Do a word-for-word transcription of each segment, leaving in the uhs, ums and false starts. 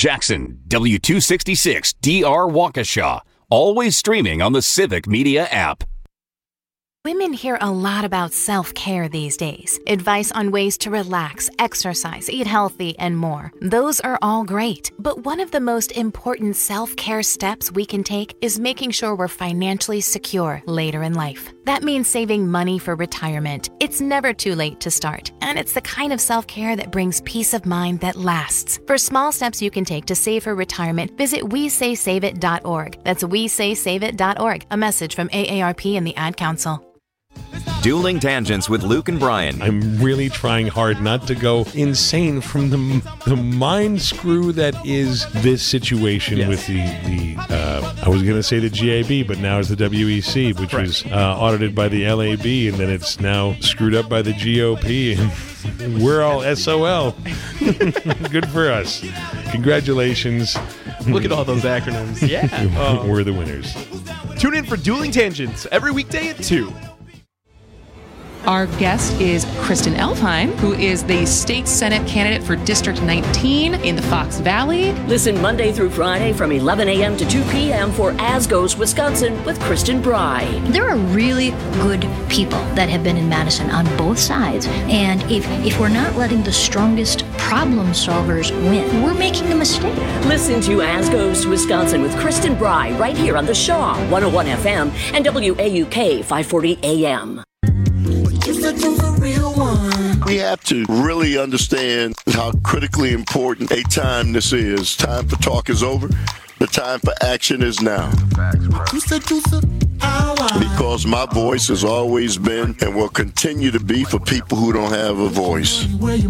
Jackson, W two sixty-six D R Waukesha. Always streaming on the Civic Media app. Women hear a lot about self-care these days. Advice on ways to relax, exercise, eat healthy, and more. Those are all great. But one of the most important self-care steps we can take is making sure we're financially secure later in life. That means saving money for retirement. It's never too late to start. And it's the kind of self-care that brings peace of mind that lasts. For small steps you can take to save for retirement, visit we say save it dot org. That's we say save it dot org. A message from A A R P and the Ad Council. Dueling Tangents with Luke and Brian. I'm really trying hard not to go insane from the the mind screw that is this situation yes. with the, the uh, I was going to say the G A B, but now it's the W E C, which right. was uh, audited by the L A B, and then it's now screwed up by the G O P, and we're all S O L. Good for us. Congratulations. Look at all those acronyms. Yeah. Oh. We're the winners. Tune in for Dueling Tangents every weekday at two. Our guest is Kristen Elfheim, who is the state Senate candidate for District nineteen in the Fox Valley. Listen Monday through Friday from eleven a.m. to two p.m. for As Goes Wisconsin with Kristen Bry. There are really good people that have been in Madison on both sides. And if, if we're not letting the strongest problem solvers win, we're making a mistake. Listen to As Goes Wisconsin with Kristen Bry right here on the Shaw one oh one F M and W A U K five forty A M. We have to really understand how critically important a time this is. Time for talk is over. The time for action is now. Because my voice has always been and will continue to be for people who don't have a voice.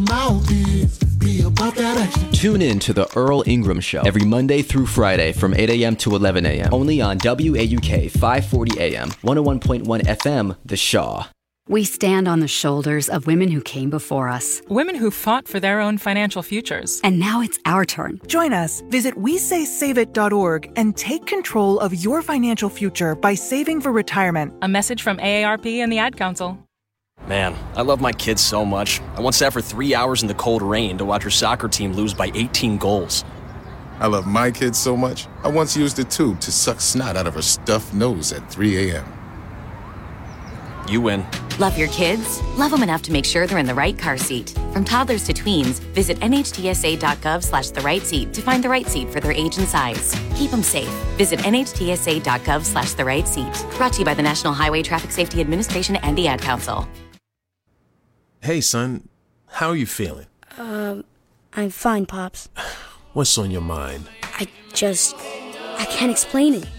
Tune in to the Earl Ingram Show every Monday through Friday from eight a.m. to eleven a.m. Only on W A U K five forty A M, one oh one point one F M, The Shaw. We stand on the shoulders of women who came before us. Women who fought for their own financial futures. And now it's our turn. Join us. Visit we say save it dot org and take control of your financial future by saving for retirement. A message from A A R P and the Ad Council. Man, I love my kids so much. I once sat for three hours in the cold rain to watch her soccer team lose by eighteen goals. I love my kids so much, I once used a tube to suck snot out of her stuffed nose at three a.m. You win. Love your kids? Love them enough to make sure they're in the right car seat. From toddlers to tweens, visit N H T S A dot gov slash the right seat to find the right seat for their age and size. Keep them safe. Visit N H T S A dot gov slash the right seat. Brought to you by the National Highway Traffic Safety Administration and the Ad Council. Hey, son. How are you feeling? Um, I'm fine, Pops. What's on your mind? I just... I can't explain it.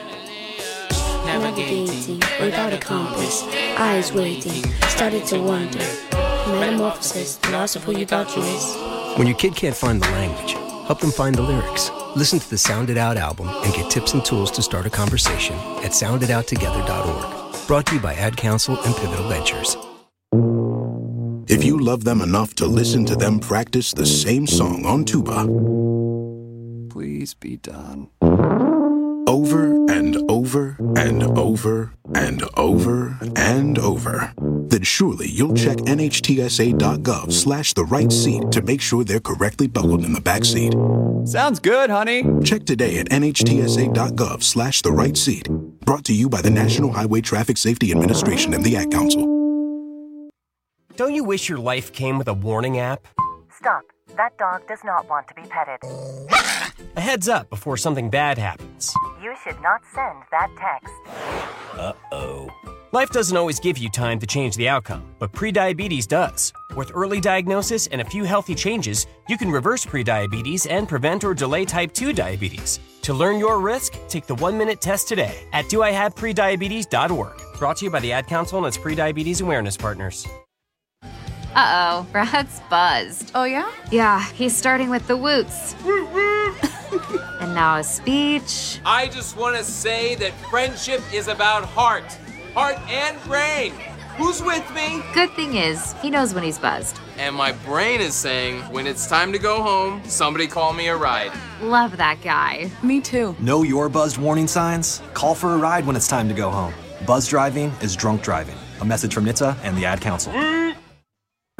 Navigating without a compass, eyes waiting, started to wonder. Metamorphosis, the loss of who you thought you was. When your kid can't find the language, help them find the lyrics. Listen to the Sound It Out album and get tips and tools to start a conversation at sound it out together dot org. Brought to you by Ad Council and Pivotal Ventures. If you love them enough to listen to them practice the same song on tuba, please be done. Over and over and over and over and over, then surely you'll check N H T S A dot gov slash the right seat to make sure they're correctly buckled in the back seat. Sounds good, honey. Check today at N H T S A dot gov slash the right seat. Brought to you by the National Highway Traffic Safety Administration and the Ad Council. Don't you wish your life came with a warning app? Stop. That dog does not want to be petted. A heads up before something bad happens. You should not send that text. Uh-oh. Life doesn't always give you time to change the outcome, but prediabetes does. With early diagnosis and a few healthy changes, you can reverse prediabetes and prevent or delay type two diabetes. To learn your risk, take the one-minute test today at do I have prediabetes dot org. Brought to you by the Ad Council and its prediabetes awareness partners. Uh-oh, Brad's buzzed. Oh, yeah? Yeah, he's starting with the woots. And now a speech. I just want to say that friendship is about heart. Heart and brain. Who's with me? Good thing is, he knows when he's buzzed. And my brain is saying, when it's time to go home, somebody call me a ride. Love that guy. Me too. Know your buzzed warning signs? Call for a ride when it's time to go home. Buzz driving is drunk driving. A message from N H T S A and the Ad Council.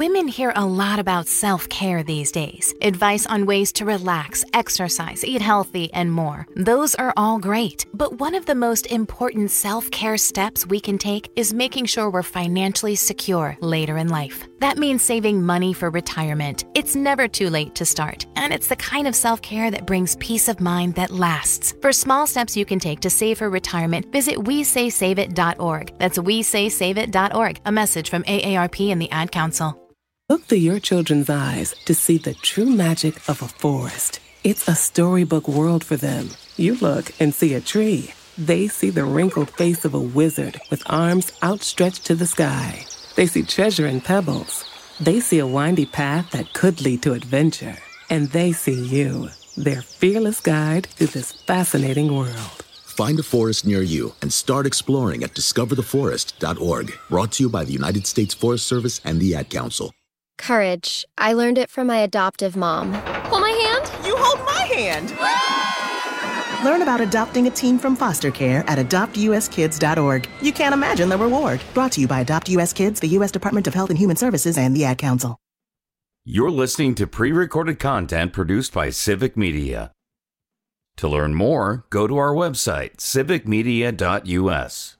Women hear a lot about self-care these days. Advice on ways to relax, exercise, eat healthy, and more. Those are all great. But one of the most important self-care steps we can take is making sure we're financially secure later in life. That means saving money for retirement. It's never too late to start. And it's the kind of self-care that brings peace of mind that lasts. For small steps you can take to save for retirement, visit we say save it dot org. That's we say save it dot org. A message from A A R P and the Ad Council. Look through your children's eyes to see the true magic of a forest. It's a storybook world for them. You look and see a tree. They see the wrinkled face of a wizard with arms outstretched to the sky. They see treasure in pebbles. They see a windy path that could lead to adventure. And they see you, their fearless guide through this fascinating world. Find a forest near you and start exploring at discover the forest dot org. Brought to you by the United States Forest Service and the Ad Council. Courage. I learned it from my adoptive mom. Hold my hand. You hold my hand. Learn about adopting a teen from foster care at adopt u s kids dot org. You can't imagine the reward. Brought to you by Adopt U S Kids, the U S Department of Health and Human Services, and the Ad Council. You're listening to pre-recorded content produced by Civic Media. To learn more, go to our website, civic media dot u s.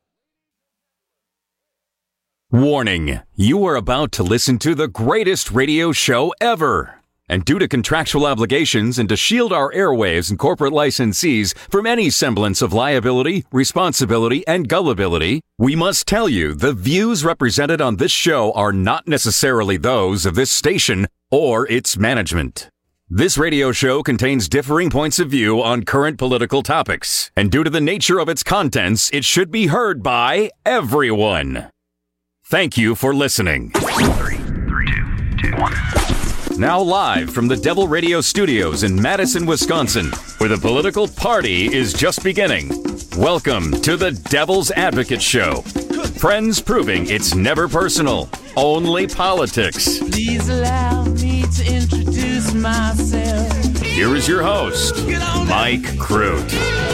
Warning, you are about to listen to the greatest radio show ever. And due to contractual obligations and to shield our airwaves and corporate licensees from any semblance of liability, responsibility, and gullibility, we must tell you the views represented on this show are not necessarily those of this station or its management. This radio show contains differing points of view on current political topics, and due to the nature of its contents, it should be heard by everyone. Thank you for listening. Three, three, two, two, one. Now live from the Devil Radio Studios in Madison, Wisconsin, where the political party is just beginning. Welcome to the Devil's Advocate Show. Friends proving it's never personal, only politics. Please allow me to introduce myself. Here is your host, Mike Crute.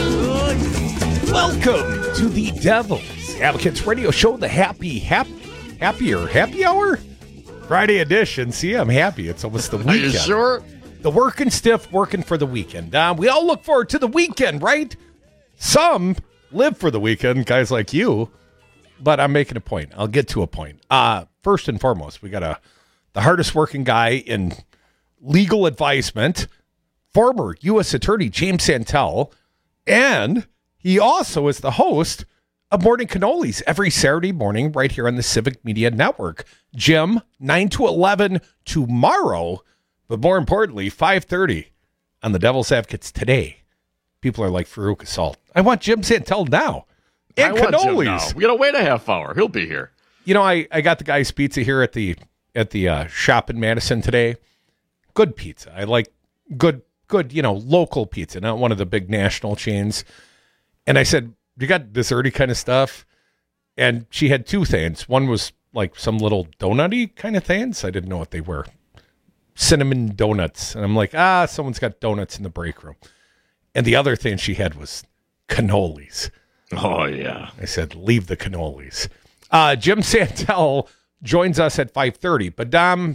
Welcome to the Devil's Advocates Radio Show, the happy, happy, happier, happy hour? Friday edition. See, I'm happy. It's almost the weekend. Are you sure? The working stiff, working for the weekend. Um, we all look forward to the weekend, right? Some live for the weekend, guys like you. But I'm making a point. I'll get to a point. Uh, first and foremost, we got a the hardest working guy in legal advisement, former U S Attorney James Santel, and he also is the host of Morning Cannolis every Saturday morning right here on the Civic Media Network. Jim, nine to eleven tomorrow, but more importantly, five thirty on the Devil's Advocates today. People are like, Farouk Assault. I want Jim Santel now. And I want Jim cannolis. now. We got to wait a half hour. He'll be here. You know, I, I got the guy's pizza here at the at the uh, shop in Madison today. Good pizza. I like good, good, you know, local pizza, not one of the big national chains. And I said, you got desserty kind of stuff? And she had two things. One was like some little donut-y kind of things. I didn't know what they were. Cinnamon donuts. And I'm like, ah, someone's got donuts in the break room. And the other thing she had was cannolis. Oh, yeah. I said, leave the cannolis. Uh, Jim Santel joins us at five thirty. But, Dom,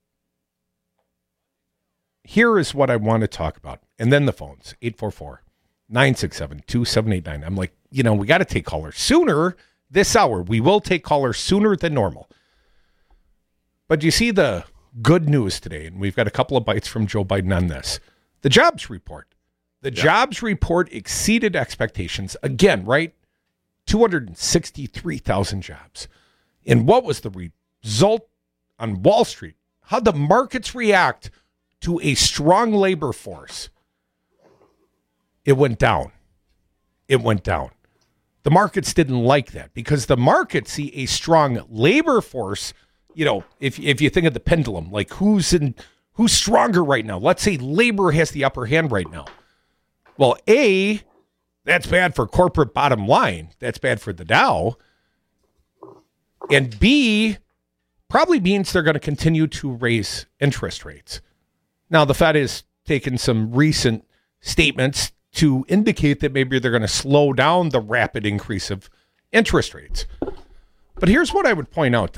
here is what I want to talk about. And then the phones, eight four four, nine six seven, two seven eight nine. I'm like, you know, we got to take callers sooner this hour. We will take callers sooner than normal. But you see the good news today, and we've got a couple of bites from Joe Biden on this. The jobs report. The yeah. jobs report exceeded expectations. Again, right? two hundred sixty-three thousand jobs. And what was the result on Wall Street? How'd the markets react to a strong labor force? It went down. It went down. The markets didn't like that because the markets see a strong labor force. You know, if if you think of the pendulum, like who's in who's stronger right now? Let's say labor has the upper hand right now. Well, A, that's bad for corporate bottom line. That's bad for the Dow. And B, probably means they're going to continue to raise interest rates. Now, the Fed has taken some recent statements to indicate that maybe they're going to slow down the rapid increase of interest rates. But here's what I would point out, Tom.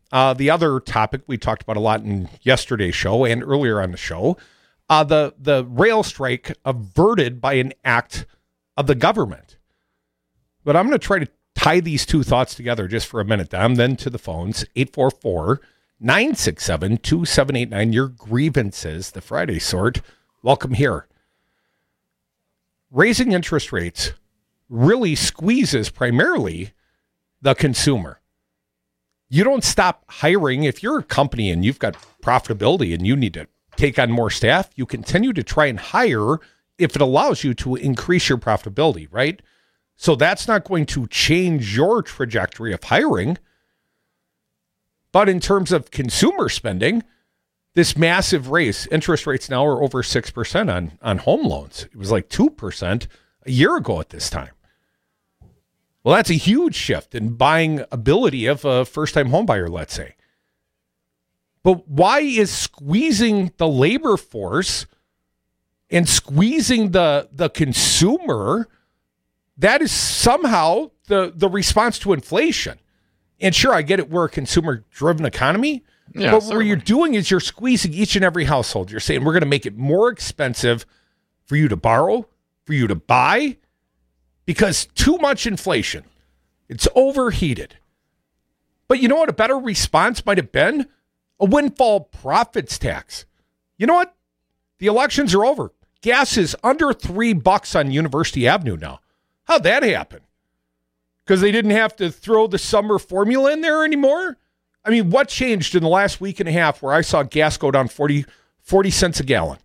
Uh, the other topic we talked about a lot in yesterday's show and earlier on the show, uh, the, the rail strike averted by an act of the government. But I'm going to try to tie these two thoughts together just for a minute. I'm then to the phones, eight four four, nine six seven, two seven eight nine. Your grievances, the Friday sort. Welcome here. Raising interest rates really squeezes primarily the consumer. You don't stop hiring. If you're a company and you've got profitability and you need to take on more staff, you continue to try and hire if it allows you to increase your profitability, right? So that's not going to change your trajectory of hiring. But in terms of consumer spending, this massive raise, interest rates now are over six percent on, on home loans. It was like two percent a year ago at this time. Well, that's a huge shift in buying ability of a first-time home buyer, let's say. But why is squeezing the labor force and squeezing the, the consumer, that is somehow the, the response to inflation? And sure, I get it, we're a consumer-driven economy, yeah, but certainly. What you're doing is you're squeezing each and every household. You're saying we're going to make it more expensive for you to borrow, for you to buy, because too much inflation. It's overheated. But you know what a better response might have been? A windfall profits tax. You know what? The elections are over. Gas is under three bucks on University Avenue now. How'd that happen? Because they didn't have to throw the summer formula in there anymore? I mean, what changed in the last week and a half where I saw gas go down forty, forty cents a gallon?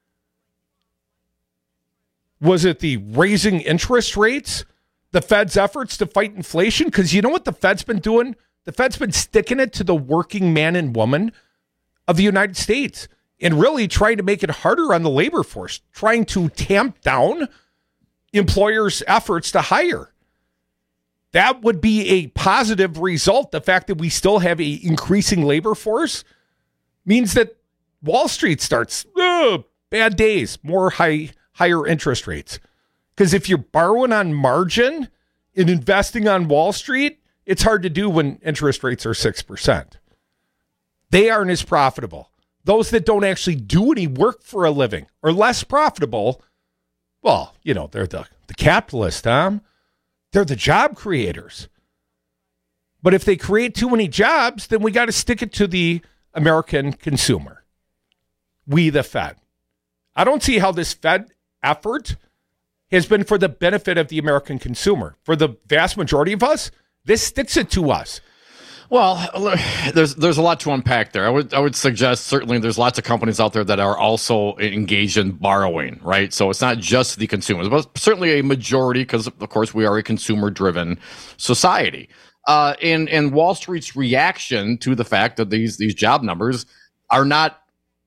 Was it the raising interest rates? The Fed's efforts to fight inflation? Because you know what the Fed's been doing? The Fed's been sticking it to the working man and woman of the United States and really trying to make it harder on the labor force, trying to tamp down employers' efforts to hire. That would be a positive result. The fact that we still have an increasing labor force means that Wall Street starts, oh, bad days, more high, higher interest rates. Because if you're borrowing on margin and investing on Wall Street, it's hard to do when interest rates are six percent. They aren't as profitable. Those that don't actually do any work for a living are less profitable. Well, you know, they're the, the capitalists, Tom. They're the job creators. But if they create too many jobs, then we got to stick it to the American consumer. We, the Fed. I don't see how this Fed effort has been for the benefit of the American consumer. For the vast majority of us, this sticks it to us. Well, there's there's a lot to unpack there. I would I would suggest certainly there's lots of companies out there that are also engaged in borrowing, right? So it's not just the consumers, but certainly a majority, because of course we are a consumer-driven society. Uh, and and Wall Street's reaction to the fact that these these job numbers are not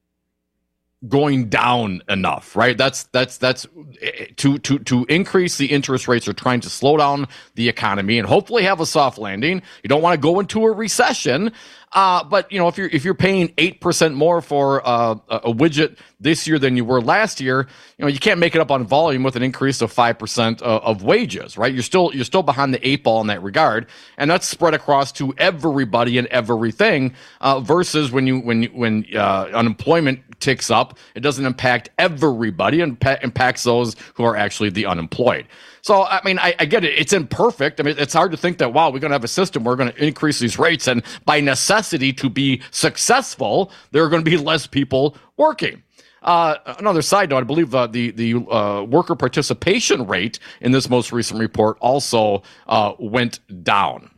going down enough, right? That's that's that's to to to increase the interest rates or trying to slow down the economy and hopefully have a soft landing. You don't want to go into a recession, uh, but you know if you're if you're paying eight percent more for uh, a widget this year than you were last year, you know you can't make it up on volume with an increase of five percent of wages, right? You're still you're still behind the eight ball in that regard, and that's spread across to everybody and everything. Uh, versus when you when you, when uh, unemployment ticks up, it doesn't impact everybody and impa- impacts those who are actually the unemployed. So, I mean, I, I get it. It's imperfect. I mean, it's hard to think that, wow, we're going to have a system where we're going to increase these rates. And by necessity, to be successful, there are going to be less people working. Uh, another side note, I believe uh, the, the uh, worker participation rate in this most recent report also uh, went down.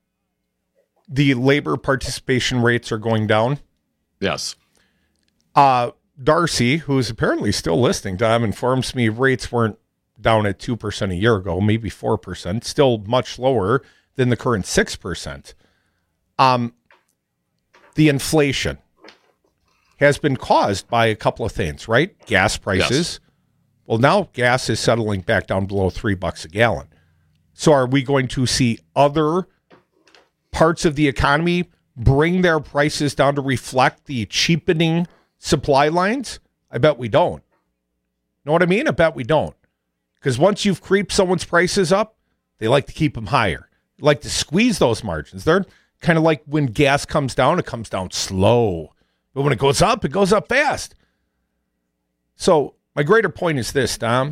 The labor participation rates are going down? Yes. Uh, Darcy, who's apparently still listening, Tom, informs me rates weren't down at two percent a year ago, maybe four percent, still much lower than the current six percent. Um, the inflation has been caused by a couple of things, right? Gas prices. Yes. Well, now gas is settling back down below three bucks a gallon. So are we going to see other parts of the economy bring their prices down to reflect the cheapening supply lines? I bet we don't. Know what I mean? I bet we don't. Because once you've creeped someone's prices up, they like to keep them higher. They like to squeeze those margins. They're Kind of like when gas comes down, it comes down slow. But when it goes up, it goes up fast. So my greater point is this, Dom.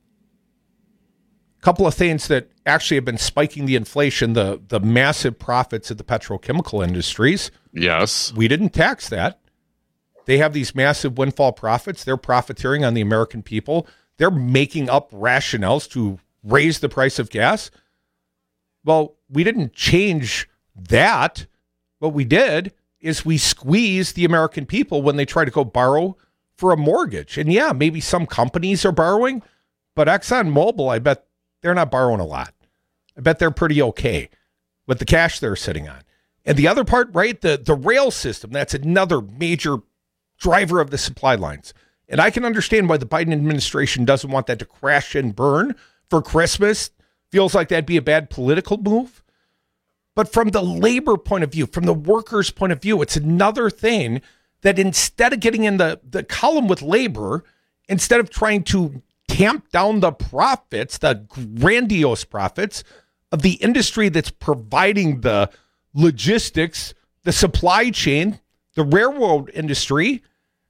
A couple of things that actually have been spiking the inflation, the, the massive profits of the petrochemical industries. Yes. We didn't tax that. They have these massive windfall profits. They're profiteering on the American people. They're making up rationales to raise the price of gas. Well, we didn't change that. What we did is we squeezed the American people when they try to go borrow for a mortgage. And yeah, maybe some companies are borrowing, but ExxonMobil, I bet they're not borrowing a lot. I bet they're pretty okay with the cash they're sitting on. And the other part, right, the, the rail system, that's another major driver of the supply lines. And I can understand why the Biden administration doesn't want that to crash and burn for Christmas. Feels like that'd be a bad political move. But from the labor point of view, from the workers' point of view, it's another thing that instead of getting in the, the column with labor, instead of trying to tamp down the profits, the grandiose profits of the industry that's providing the logistics, the supply chain, the railroad industry,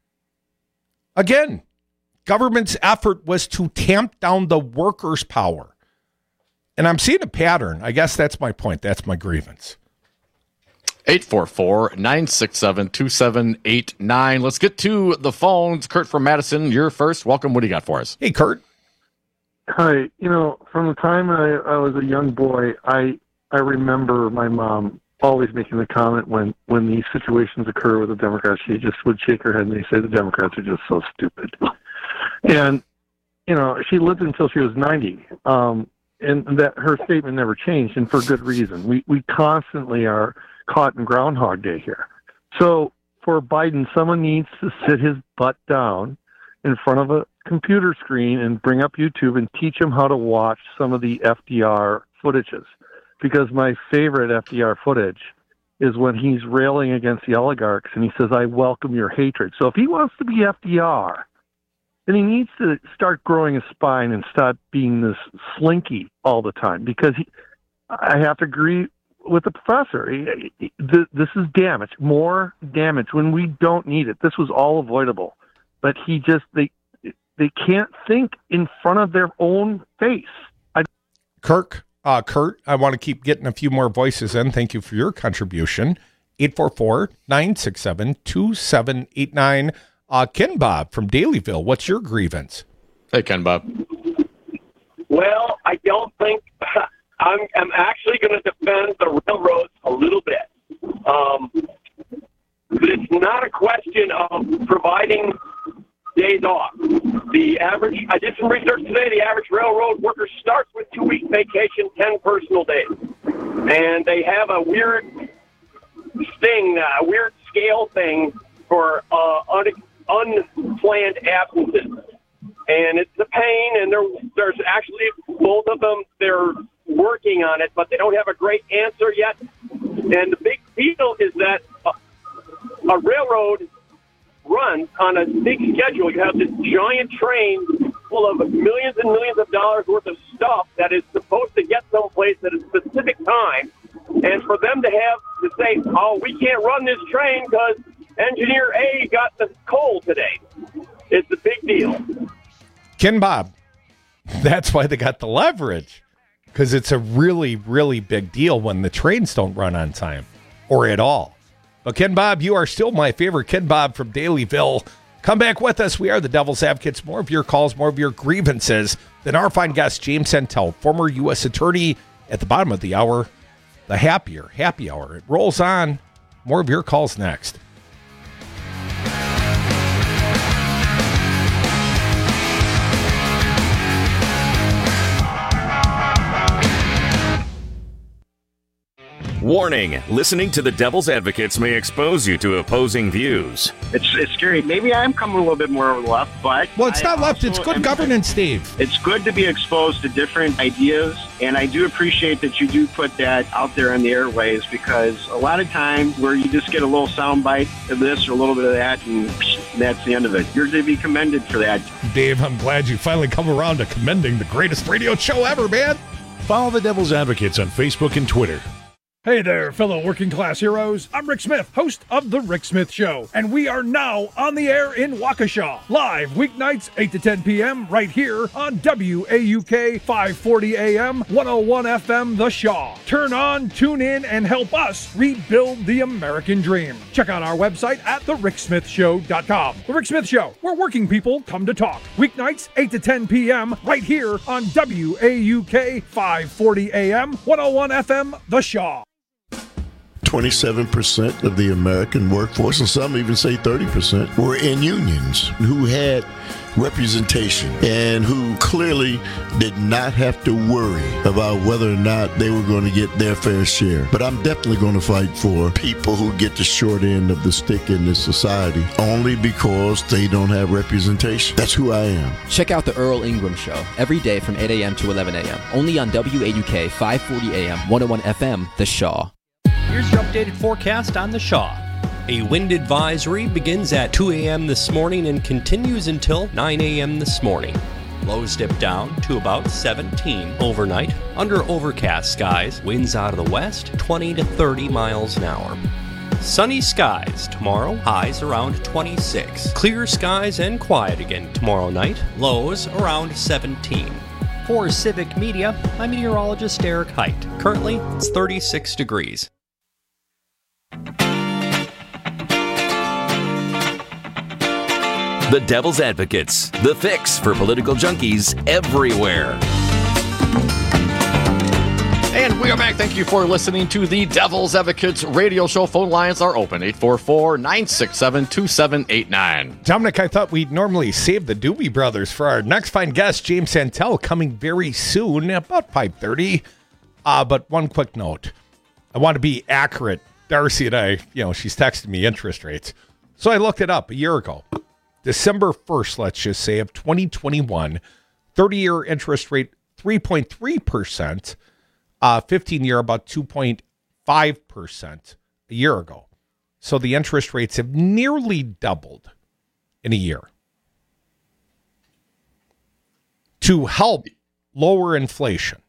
again, government's effort was to tamp down the workers' power. And I'm seeing a pattern. I guess that's my point. That's my grievance. eight four four, nine six seven, two seven eight nine. Let's get to the phones. Kurt from Madison, you're first. Welcome. What do you got for us? Hey, Kurt. Hi. You know, from the time I, I was a young boy, I I remember my mom always making the comment when, when these situations occur with the Democrats, she just would shake her head and they say the Democrats are just so stupid. And, you know, she lived until she was ninety. Um, and that her statement never changed, and for good reason. We we constantly are caught in Groundhog Day here. So for Biden, someone needs to sit his butt down in front of a computer screen and bring up YouTube and teach him how to watch some of the F D R footages. Because my favorite F D R footage is when he's railing against the oligarchs and he says, I welcome your hatred. So if he wants to be F D R, then he needs to start growing a spine and stop being this slinky all the time. Because he, I have to agree with the professor. He, he, this is damage, more damage when we don't need it. This was all avoidable. But he just, they they can't think in front of their own face. I- Kirk, uh, Kurt, I want to keep getting a few more voices in. Thank you for your contribution. eight four four, nine six seven, two seven eight nine. Uh, Ken Bob from Dalyville, what's your grievance? Hey, Ken Bob. Well, I don't think I'm, I'm actually going to defend the railroads a little bit. Um, it's not a question of providing days off. The average, I did some research today, the average railroad worker starts with two weeks vacation, ten personal days. And they have a weird thing, a weird scale thing for uh, un- unplanned absences. And it's a pain, and there, there's actually both of them, they're working on it, but they don't have a great answer yet. And the big deal is that a, a railroad runs on a big schedule. You have this giant train full of millions and millions of dollars worth of stuff that is supposed to get someplace at a specific time. And for them to have to say, oh, we can't run this train because engineer A got the coal today, it's a big deal. Ken Bob, that's why they got the leverage, because it's a really, really big deal when the trains don't run on time or at all. But Ken Bob, you are still my favorite. Ken Bob from Dalyville. Come back with us. We are the Devil's Advocates. More of your calls, more of your grievances than our fine guest, James Santel, former U S attorney. At the bottom of the hour, the happier, happy hour. It rolls on. More of your calls next. Warning, listening to the Devil's Advocates may expose you to opposing views. It's it's scary. Maybe I'm coming a little bit more left, but... Well, it's I not left. It's good governance, Steve. It's good to be exposed to different ideas, and I do appreciate that you do put that out there on the airways, because a lot of times where you just get a little soundbite of this or a little bit of that, and that's the end of it. You're to be commended for that. Dave, I'm glad you finally come around to commending the greatest radio show ever, man. Follow the Devil's Advocates on Facebook and Twitter. Hey there, fellow working class heroes. I'm Rick Smith, host of The Rick Smith Show, and we are now on the air in Waukesha, live weeknights eight to ten p.m. right here on W A U K five forty A M, one oh one F M The Shaw. Turn on, tune in, and help us rebuild the American dream. Check out our website at the rick smith show dot com. The Rick Smith Show, where working people come to talk. Weeknights eight to ten p.m. right here on W A U K five forty A M, one oh one F M The Shaw. twenty-seven percent of the American workforce, and some even say thirty percent, were in unions who had representation and who clearly did not have to worry about whether or not they were going to get their fair share. But I'm definitely going to fight for people who get the short end of the stick in this society only because they don't have representation. That's who I am. Check out the Earl Ingram Show every day from eight a.m. to eleven a.m. only on W A U K five forty A M, one oh one F M The Shaw. Here's your updated forecast on The Shaw. A wind advisory begins at two a.m. this morning and continues until nine a.m. this morning. Lows dip down to about seventeen overnight under overcast skies. Winds out of the west, twenty to thirty miles an hour. Sunny skies tomorrow, highs around twenty-six. Clear skies and quiet again tomorrow night. Lows around seventeen. For Civic Media, I'm meteorologist Eric Height. Currently, it's thirty-six degrees. The Devil's Advocates, the fix for political junkies everywhere. And we are back. Thank you for listening to the Devil's Advocates radio show. Phone lines are open, eight four four, nine six seven, two seven eight nine. Dominic, I thought we'd normally save the Doobie Brothers for our next fine guest, James Santel, coming very soon, about five thirty. Uh, but one quick note. I want to be accurate. Darcy and I, you know, she's texted me interest rates. So I looked it up a year ago. December first, let's just say, of twenty twenty-one, thirty-year interest rate, three point three percent. Uh, fifteen-year, about two point five percent a year ago. So the interest rates have nearly doubled in a year. To help lower inflation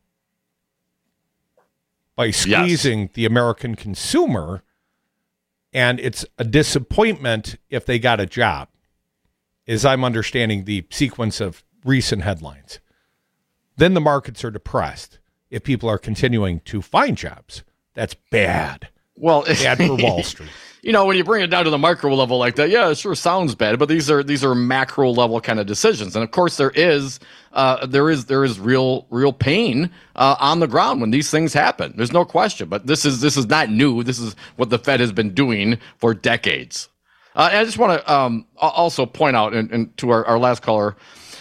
by squeezing yes. the American consumer, and it's a disappointment if they got a job, as I'm understanding the sequence of recent headlines. Then the markets are depressed. If people are continuing to find jobs, that's bad. Well, bad for Wall Street. You know, when you bring it down to the micro level like that, yeah, it sure sounds bad, but these are these are macro level kind of decisions, and of course there is uh, there is there is real real pain uh, on the ground when these things happen. There's no question. But this is this is not new. This is what the Fed has been doing for decades. Uh, and I just want to um, also point out, and, and to our, our last caller,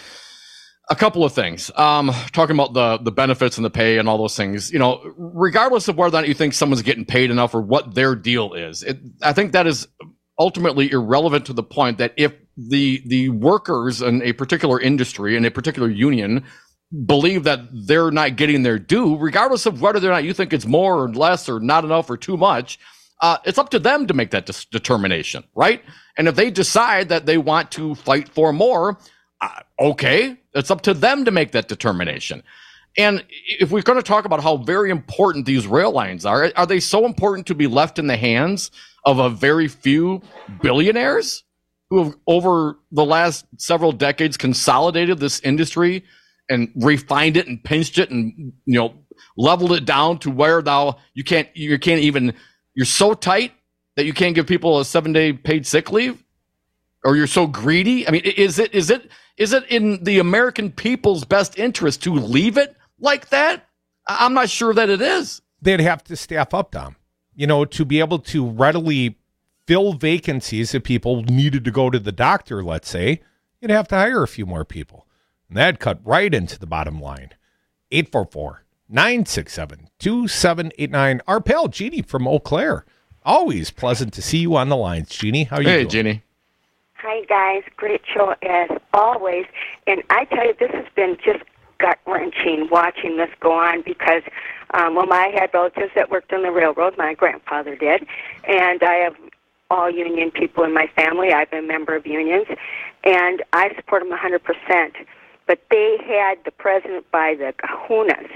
a couple of things. Um, talking about the the benefits and the pay and all those things. You know, regardless of whether or not you think someone's getting paid enough or what their deal is, it, I think that is ultimately irrelevant to the point that if the the workers in a particular industry, in a particular union, believe that they're not getting their due, regardless of whether or not you think it's more or less or not enough or too much, uh, it's up to them to make that dis- determination, right? And if they decide that they want to fight for more, uh, okay, it's up to them to make that determination. And if we're going to talk about how very important these rail lines are, are they so important to be left in the hands of a very few billionaires who have over the last several decades consolidated this industry and refined it and pinched it and, you know, leveled it down to where now you can't, you can't even, you're so tight that you can't give people a seven day paid sick leave, or you're so greedy? I mean, is it, is it, is it in the American people's best interest to leave it like that? I'm not sure that it is. They'd have to staff up, Dom, you know, to be able to readily fill vacancies if people needed to go to the doctor, let's say. You'd have to hire a few more people. And that'd cut right into the bottom line. eight four four, nine six seven, two seven eight nine. Our pal Jeannie from Eau Claire. Always pleasant to see you on the lines, Jeannie. How are you hey, doing? Hey, Jeannie. Hi, guys. Great show as always. And I tell you, this has been just gut-wrenching watching this go on because, um, well, I had relatives that worked on the railroad. My grandfather did. And I have all union people in my family. I've been a member of unions. And I support them one hundred percent. But they had the president by the kahunas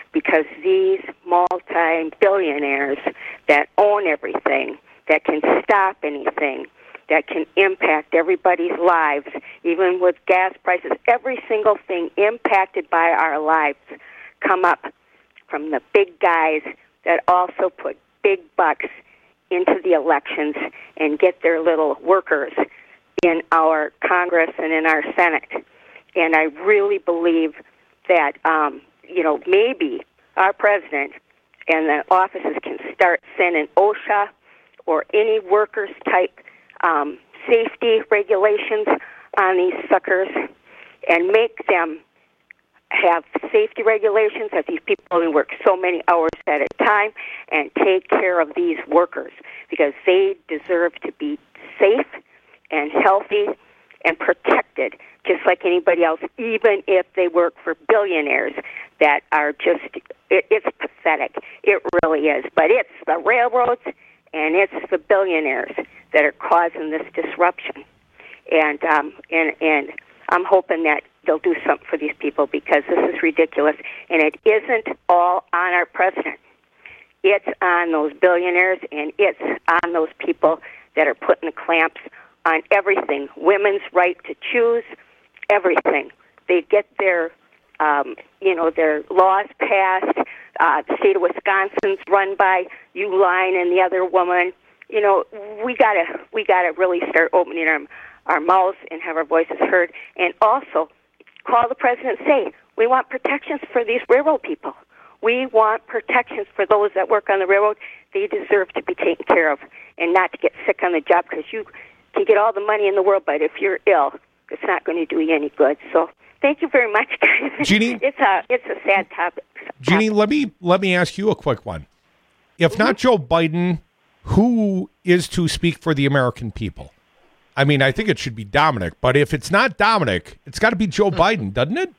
because these multi-billionaires that own everything, that can stop anything, that can impact everybody's lives, even with gas prices, every single thing impacted by our lives come up from the big guys that also put big bucks into the elections and get their little workers in our Congress and in our Senate. And I really believe that, um, you know, maybe our president and the offices can start sending OSHA or any workers type um, safety regulations on these suckers and make them have safety regulations that these people only work so many hours at a time and take care of these workers because they deserve to be safe and healthy and protected just like anybody else, even if they work for billionaires that are just, it, it's pathetic. It really is. But it's the railroads and it's the billionaires that are causing this disruption. And um, and and I'm hoping that they'll do something for these people because this is ridiculous. And it isn't all on our president. It's on those billionaires and it's on those people that are putting the clamps on everything. Women's right to choose, everything. They get their, um, you know, their laws passed. Uh, the state of Wisconsin's run by Uline and the other woman. You know, we gotta we gotta really start opening our our mouths and have our voices heard, and also call the president and say, we want protections for these railroad people. We want protections for those that work on the railroad. They deserve to be taken care of and not to get sick on the job because you can get all the money in the world, but if you're ill, it's not going to do you any good. So thank you very much, guys. Jeannie, it's a it's a sad topic. Jeannie, let me let me ask you a quick one. If mm-hmm. not Joe Biden, who is to speak for the American people? I mean, I think it should be Dominic, but if it's not Dominic, it's got to be Joe Biden, doesn't it?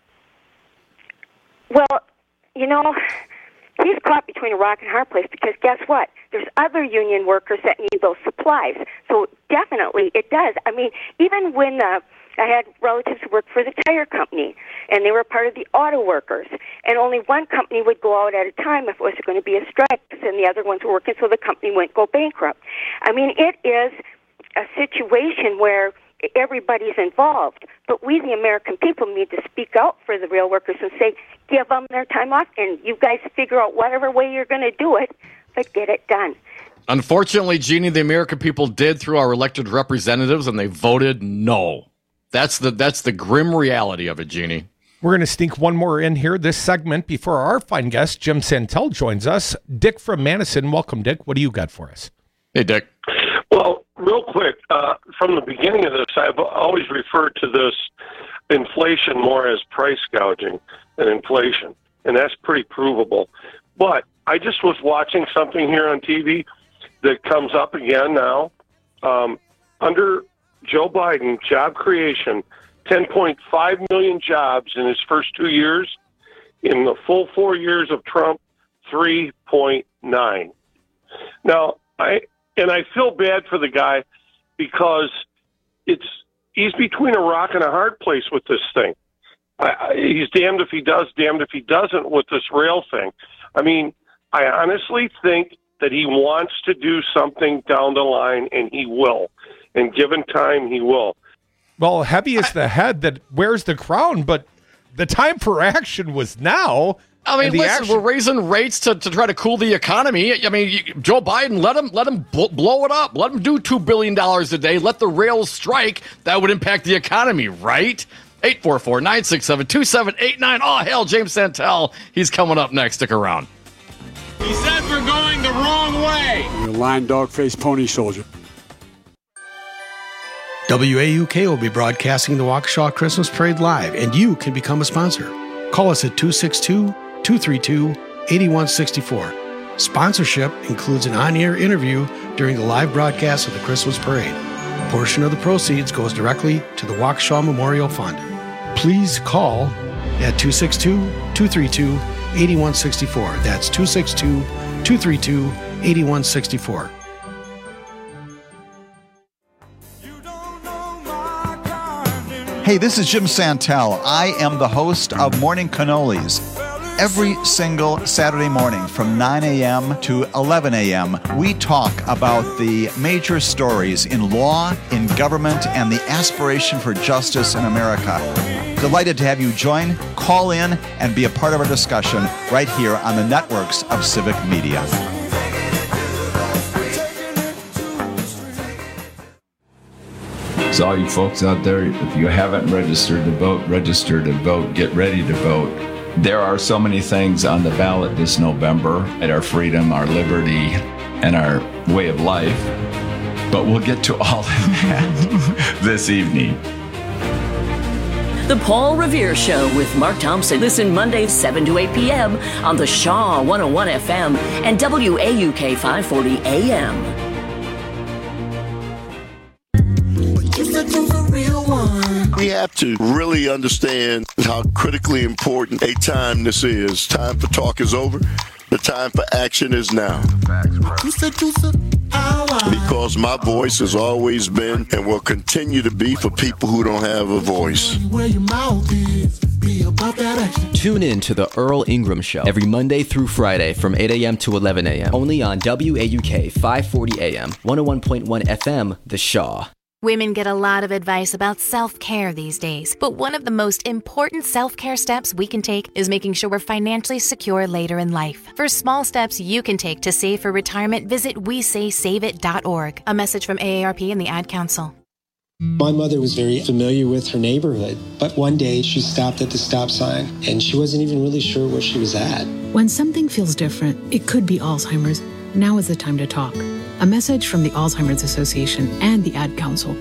Well, you know, he's caught between a rock and a hard place because guess what? There's other union workers that need those supplies. So definitely it does. I mean, even when uh, I had relatives who worked for the tire company, and they were part of the auto workers, and only one company would go out at a time if it was going to be a strike, and the other ones were working, so the company wouldn't go bankrupt. I mean, it is a situation where everybody's involved, but we, the American people, need to speak out for the rail workers and say, give them their time off, and you guys figure out whatever way you're going to do it, but get it done. Unfortunately, Jeannie, the American people did through our elected representatives, and they voted no. That's the that's the grim reality of it, Jeannie. We're going to sneak one more in here, this segment, before our fine guest, Jim Santel, joins us. Dick from Madison. Welcome, Dick. What do you got for us? Hey, Dick. Well, real quick, uh, from the beginning of this, I've always referred to this inflation more as price gouging than inflation, and that's pretty provable. But I just was watching something here on T V that comes up again now. Um, under Joe Biden, job creation, ten point five million jobs in his first two years. In the full four years of Trump, three point nine. Now, I and I feel bad for the guy because it's he's between a rock and a hard place with this thing. I, I, he's damned if he does, damned if he doesn't with this rail thing. I mean, I honestly think that he wants to do something down the line, and he will. And given time, he will. Well, heavy is the head that wears the crown, but the time for action was now. I mean, listen, action- we're raising rates to, to try to cool the economy. I mean, you, Joe Biden, let him let him bl- blow it up. Let him do two billion dollars a day. Let the rails strike. That would impact the economy, right? eight four four, nine six seven, two seven eight nine. Oh, hell, James Santel. He's coming up next. Stick around. He says we're going the wrong way. You're a lying dog-faced pony soldier. W A U K will be broadcasting the Waukesha Christmas Parade live, and you can become a sponsor. Call us at two six two, two three two, eight one six four. Sponsorship includes an on-air interview during the live broadcast of the Christmas Parade. A portion of the proceeds goes directly to the Waukesha Memorial Fund. Please call at two six two, two three two, eight one six four. That's two six two, two three two, eight one six four. Hey, this is Jim Santel. I am the host of Morning Cannolis. Every single Saturday morning from nine a.m. to eleven a.m., we talk about the major stories in law, in government, and the aspiration for justice in America. Delighted to have you join, call in, and be a part of our discussion right here on the networks of Civic Media. So all you folks out there, if you haven't registered to vote, register to vote, get ready to vote. There are so many things on the ballot this November at our freedom, our liberty, and our way of life. But we'll get to all of that this evening. The Paul Revere Show with Mark Thompson. Listen Mondays seven to eight p.m. on the Shaw one oh one F M and W A U K five forty A M. We have to really understand how critically important a time this is. Time for talk is over. The time for action is now. Because my voice has always been and will continue to be for people who don't have a voice. Tune in to the Earl Ingram Show every Monday through Friday from eight a.m. to eleven a.m. only on W A U K five forty A M, one oh one point one F M, The Shaw. Women get a lot of advice about self-care these days, but one of the most important self-care steps we can take is making sure we're financially secure later in life. For small steps you can take to save for retirement, visit we say save it dot org. A message from A A R P and the Ad Council. My mother was very familiar with her neighborhood, but one day she stopped at the stop sign and she wasn't even really sure where she was at. When something feels different, it could be Alzheimer's. Now is the time to talk. A message from the Alzheimer's Association and the Ad Council.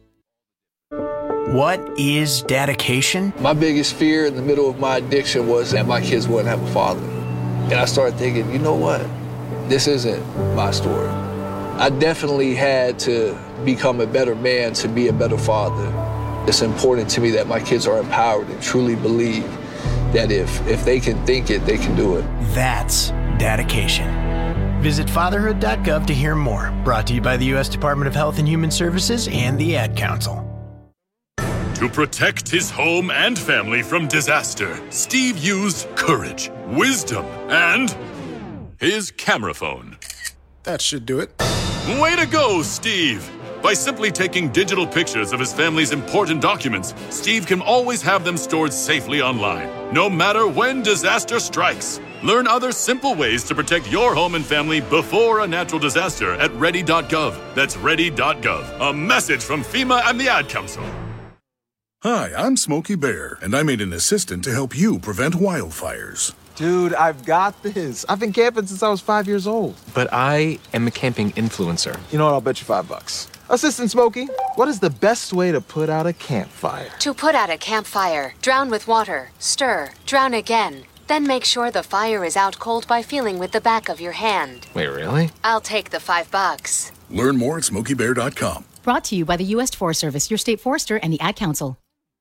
What is dedication? My biggest fear in the middle of my addiction was that my kids wouldn't have a father. And I started thinking, you know what? This isn't my story. I definitely had to become a better man to be a better father. It's important to me that my kids are empowered and truly believe that if, if they can think it, they can do it. That's dedication. Visit fatherhood dot gov to hear more. Brought to you by the U S Department of Health and Human Services and the Ad Council. To protect his home and family from disaster, Steve used courage, wisdom, and his camera phone. That should do it. Way to go, Steve! By simply taking digital pictures of his family's important documents, Steve can always have them stored safely online, no matter when disaster strikes. Learn other simple ways to protect your home and family before a natural disaster at ready dot gov. That's ready dot gov. A message from FEMA and the Ad Council. Hi, I'm Smokey Bear, and I made an assistant to help you prevent wildfires. Dude, I've got this. I've been camping since I was five years old. But I am a camping influencer. You know what? I'll bet you five bucks. Assistant Smokey, what is the best way to put out a campfire? To put out a campfire, drown with water, stir, drown again. Then make sure the fire is out cold by feeling with the back of your hand. Wait, really? I'll take the five bucks. Learn more at smokey bear dot com. Brought to you by the U S Forest Service, your state forester, and the Ad Council.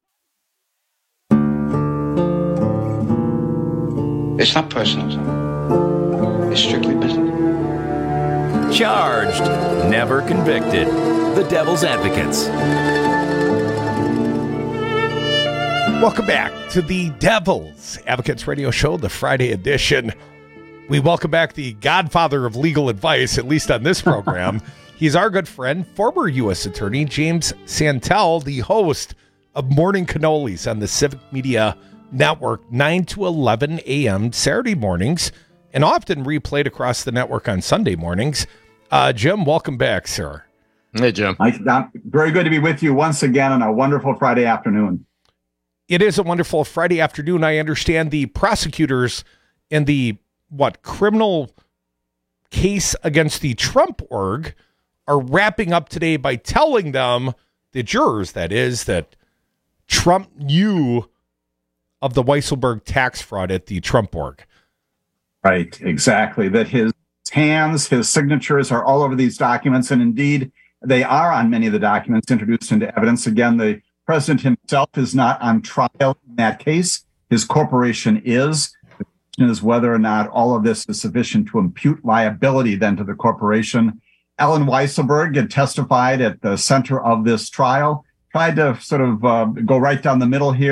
It's not personal, son. It's strictly business. Charged, never convicted. The Devil's Advocates. Welcome back to the Devil's Advocates Radio Show, the Friday edition. We welcome back the godfather of legal advice, at least on this program. He's our good friend, former U S Attorney James Santel, the host of Morning Cannolis on the Civic Media Network, nine to eleven a.m. Saturday mornings, and often replayed across the network on Sunday mornings. Uh, Jim, welcome back, sir. Hey, Jim. I, very good to be with you once again on a wonderful Friday afternoon. It is a wonderful Friday afternoon. I understand the prosecutors in the, what, criminal case against the Trump org are wrapping up today by telling them, the jurors, that is, that Trump knew of the Weisselberg tax fraud at the Trump org. Right, exactly. That his hands, his signatures are all over these documents, and indeed, they are on many of the documents introduced into evidence. Again, the president himself is not on trial in that case. His corporation is. The question is whether or not all of this is sufficient to impute liability then to the corporation. Ellen Weisselberg had testified at the center of this trial, tried to sort of uh, go right down the middle here,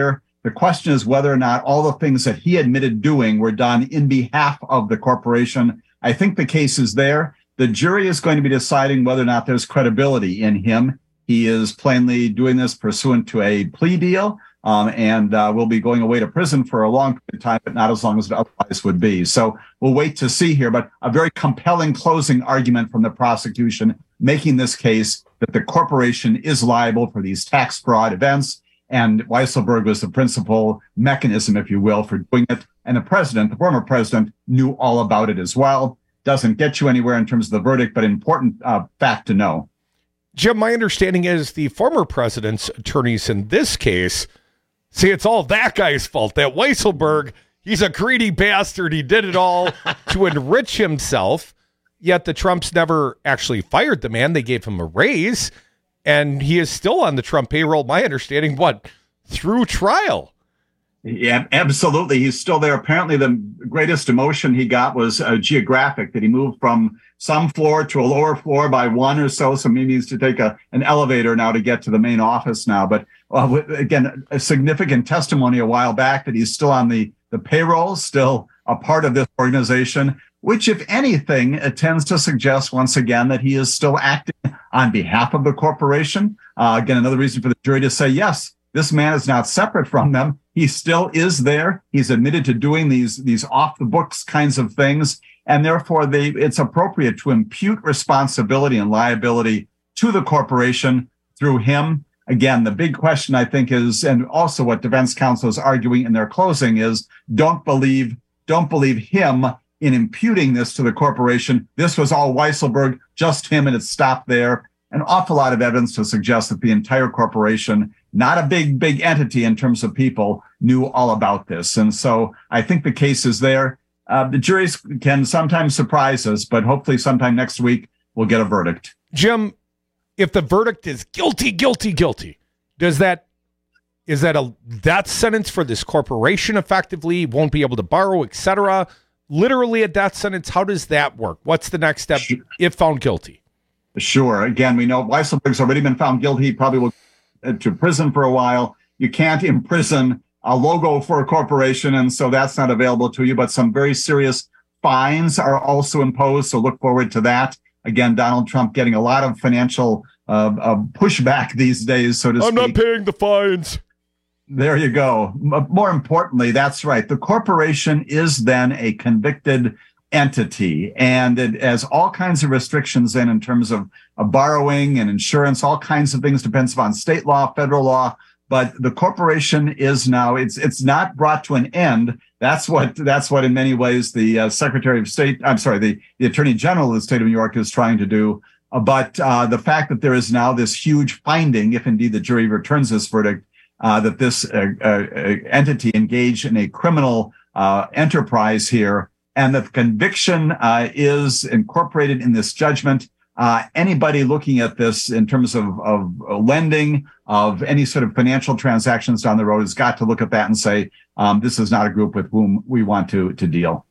The question is whether or not all the things that he admitted doing were done in behalf of the corporation. I think the case is there. The jury is going to be deciding whether or not there's credibility in him. He is plainly doing this pursuant to a plea deal, um, and uh, will be going away to prison for a long period of time, but not as long as it otherwise would be. So we'll wait to see here, but a very compelling closing argument from the prosecution making this case that the corporation is liable for these tax fraud events, and Weisselberg was the principal mechanism, if you will, for doing it. And the president, the former president, knew all about it as well. Doesn't get you anywhere in terms of the verdict, but important uh, fact to know. Jim, my understanding is the former president's attorneys in this case say it's all that guy's fault, that Weisselberg, he's a greedy bastard. He did it all to enrich himself, yet the Trumps never actually fired the man. They gave him a raise, and he is still on the Trump payroll, my understanding, what, through trial. Yeah, absolutely. He's still there. Apparently, the greatest emotion he got was uh, geographic, that he moved from some floor to a lower floor by one or so. So maybe he needs to take a, an elevator now to get to the main office now. But uh, again, a significant testimony a while back that he's still on the, the payroll, still a part of this organization, which, if anything, it tends to suggest once again that he is still acting on behalf of the corporation. Uh, again, another reason for the jury to say, yes, this man is not separate from them. He still is there. He's admitted to doing these, these off-the-books kinds of things, and therefore they, it's appropriate to impute responsibility and liability to the corporation through him. Again, the big question, I think, is, and also what defense counsel is arguing in their closing, is don't believe, don't believe him in imputing this to the corporation. This was all Weisselberg, just him, and it stopped there. An awful lot of evidence to suggest that the entire corporation, not a big, big entity in terms of people, knew all about this. And so I think the case is there. Uh, the juries can sometimes surprise us, but hopefully sometime next week we'll get a verdict. Jim, if the verdict is guilty, guilty, guilty, does that, is that a death sentence for this corporation effectively? Won't be able to borrow, et cetera? Literally a death sentence? How does that work? What's the next step if found guilty? Sure. Again, we know Weisselberg's already been found guilty. He probably will go to prison for a while. You can't imprison a logo for a corporation, and so that's not available to you. But some very serious fines are also imposed, so look forward to that. Again, Donald Trump getting a lot of financial uh, uh, pushback these days, so to speak. I'm not paying the fines. There you go. More importantly, that's right. The corporation is then a convicted entity, and it has all kinds of restrictions in in terms of, of borrowing and insurance, all kinds of things, depends upon state law, federal law. But the corporation is now, it's it's not brought to an end. That's what that's what in many ways the uh, Secretary of State, I'm sorry, the, the Attorney General of the state of New York is trying to do. Uh, but uh, the fact that there is now this huge finding, if indeed the jury returns this verdict, uh, that this uh, uh, entity engaged in a criminal uh, enterprise here, and that the conviction uh, is incorporated in this judgment. Uh, anybody looking at this in terms of, of lending, of any sort of financial transactions down the road, has got to look at that and say, um, this is not a group with whom we want to, to deal.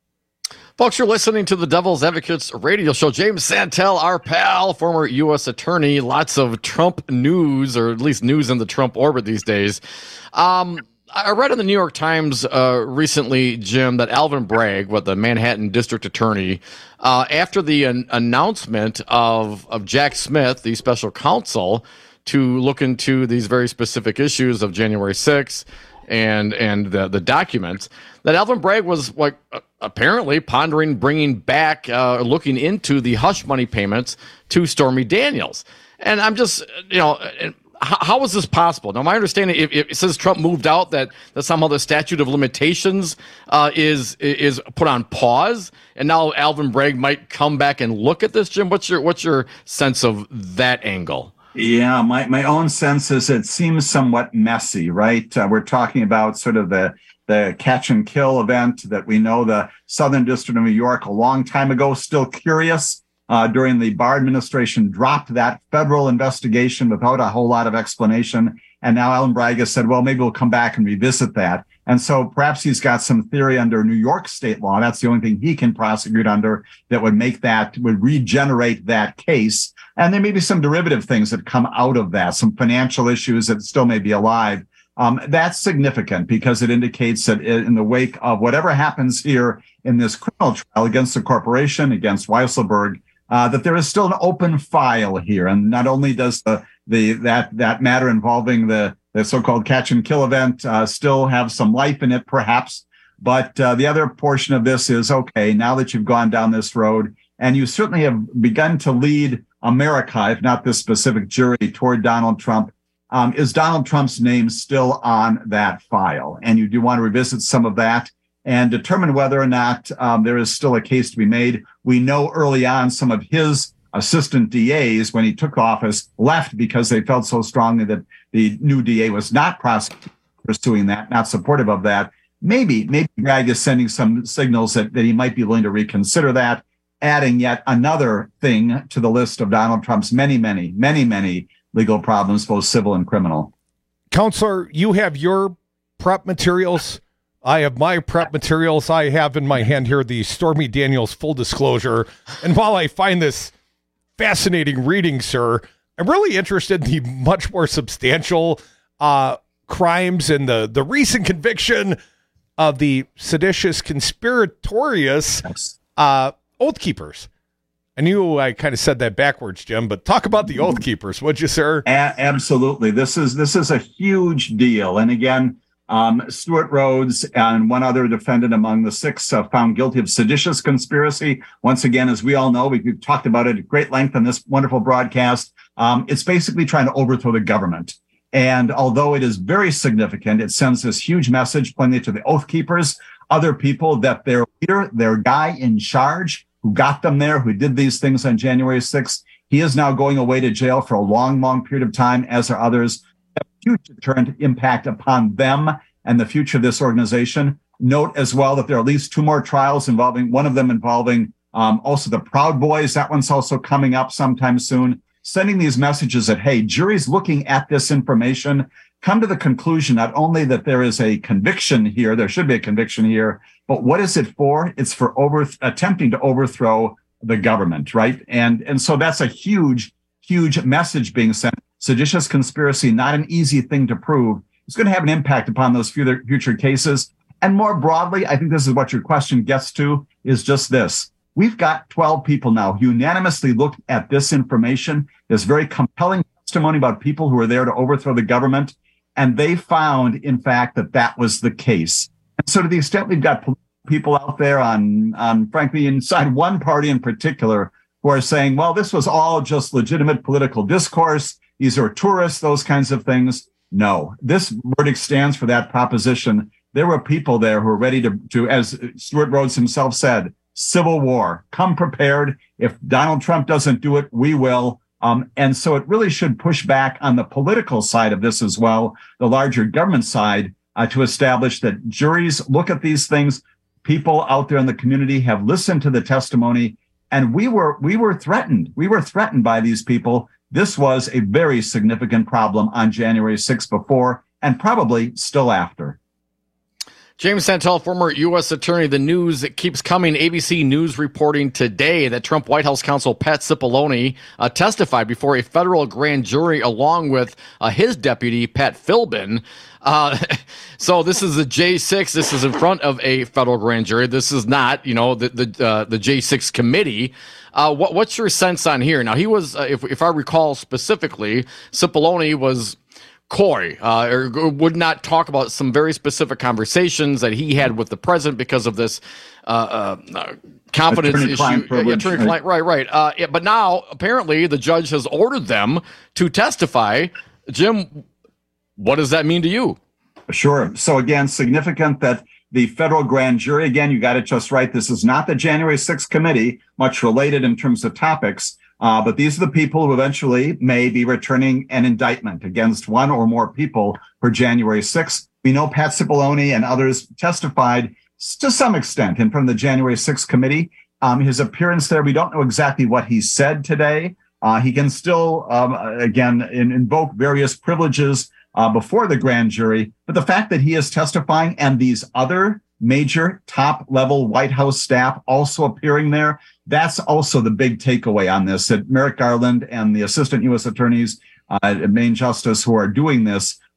Folks, you're listening to the Devil's Advocates radio show. James Santel, our pal, former U S attorney, lots of Trump news, or at least news in the Trump orbit these days. Um, I read in the New York Times uh, recently, Jim, that Alvin Bragg, what the Manhattan District Attorney, uh, after the an- announcement of, of Jack Smith, the special counsel, to look into these very specific issues of January sixth and and the, the documents, that Alvin Bragg was like uh, apparently pondering bringing back, uh, looking into the hush money payments to Stormy Daniels. And I'm just, you know. How, how is this possible? Now, my understanding, if, if it says Trump moved out, that, that somehow the statute of limitations uh, is is put on pause, and now Alvin Bragg might come back and look at this. Jim, what's your what's your sense of that angle? Yeah, my, my own sense is it seems somewhat messy, right? Uh, we're talking about sort of the the catch and kill event that we know the Southern District of New York a long time ago, still curious. Uh, during the Barr administration, dropped that federal investigation without a whole lot of explanation. And now Alvin Bragg has said, well, maybe we'll come back and revisit that. And so perhaps he's got some theory under New York state law. That's the only thing he can prosecute under that would make that, would regenerate that case. And there may be some derivative things that come out of that, some financial issues that still may be alive. Um, that's significant because it indicates that in the wake of whatever happens here in this criminal trial against the corporation, against Weisselberg, uh, that there is still an open file here. And not only does the, the that that matter involving the, the so-called catch and kill event uh, still have some life in it, perhaps, but uh, the other portion of this is, okay, now that you've gone down this road, and you certainly have begun to lead America, if not this specific jury, toward Donald Trump, Um, is Donald Trump's name still on that file? And you do want to revisit some of that and determine whether or not um, there is still a case to be made. We know early on some of his assistant D As, when he took office, left because they felt so strongly that the new D A was not pursuing that, not supportive of that. Maybe, maybe Bragg is sending some signals that, that he might be willing to reconsider that, adding yet another thing to the list of Donald Trump's many, many, many, many legal problems, both civil and criminal. Counselor, you have your prep materials. I have my prep materials. I have in my hand here the Stormy Daniels full disclosure. And while I find this fascinating reading, sir, I'm really interested in the much more substantial uh, crimes and the, the recent conviction of the seditious conspiratorious uh, Oath Keepers. I knew I kind of said that backwards, Jim, but talk about the Oath Keepers, would you, sir? A- absolutely. This is this is a huge deal. And again, um, Stuart Rhodes and one other defendant among the six uh, found guilty of seditious conspiracy. Once again, as we all know, we've talked about it at great length on this wonderful broadcast. Um, it's basically trying to overthrow the government. And although it is very significant, it sends this huge message plainly to the Oath Keepers, other people, that their leader, their guy in charge, who got them there, who did these things on January sixth. He is now going away to jail for a long, long period of time, as are others. A huge deterrent impact upon them and the future of this organization. Note as well that there are at least two more trials involving, one of them involving um, also the Proud Boys. That one's also coming up sometime soon. Sending these messages that, hey, juries looking at this information come to the conclusion not only that there is a conviction here, there should be a conviction here, but what is it for? It's for over attempting to overthrow the government, right? And and so that's a huge, huge message being sent. Seditious conspiracy, not an easy thing to prove. It's going to have an impact upon those future, future cases. And more broadly, I think this is what your question gets to, is just this. We've got twelve people now who unanimously looked at this information. There's very compelling testimony about people who were there to overthrow the government. And they found, in fact, that that was the case. And so to the extent we've got people out there on, on, frankly, inside one party in particular, who are saying, well, this was all just legitimate political discourse. These are tourists, those kinds of things. No, this verdict stands for that proposition. There were people there who were ready to, to, as Stuart Rhodes himself said, civil war. Come prepared. If Donald Trump doesn't do it, we will. Um, and so it really should push back on the political side of this as well, the larger government side, uh, to establish that juries look at these things. People out there in the community have listened to the testimony, and we were we were threatened. We were threatened by these people. This was a very significant problem on January sixth before, and probably still after. James Santel, former U S attorney. The news that keeps coming. A B C News reporting today that Trump White House counsel Pat Cipollone uh, testified before a federal grand jury along with uh, his deputy, Pat Philbin. Uh, so this is the J six. This is in front of a federal grand jury. This is not, you know, the the uh, the J six committee. Uh, what, what's your sense on here? Now, he was, uh, if if I recall specifically, Cipollone was coy, uh, or would not talk about some very specific conversations that he had with the president because of this uh, uh, confidence attorney-client issue. privilege, Attorney client, right, right. Uh, yeah, but now apparently the judge has ordered them to testify. Jim, what does that mean to you? Sure. So again, significant that the federal grand jury, again, you got it just right. This is not the January sixth committee, much related in terms of topics. Uh, but these are the people who eventually may be returning an indictment against one or more people for January sixth. We know Pat Cipollone and others testified to some extent in front of the January sixth committee. Um, his appearance there, we don't know exactly what he said today. Uh, he can still, um, again, in, invoke various privileges uh, before the grand jury. But the fact that he is testifying and these other major top-level White House staff also appearing there, that's also the big takeaway on this, that Merrick Garland and the assistant U S attorneys, uh, Main Justice who are doing this,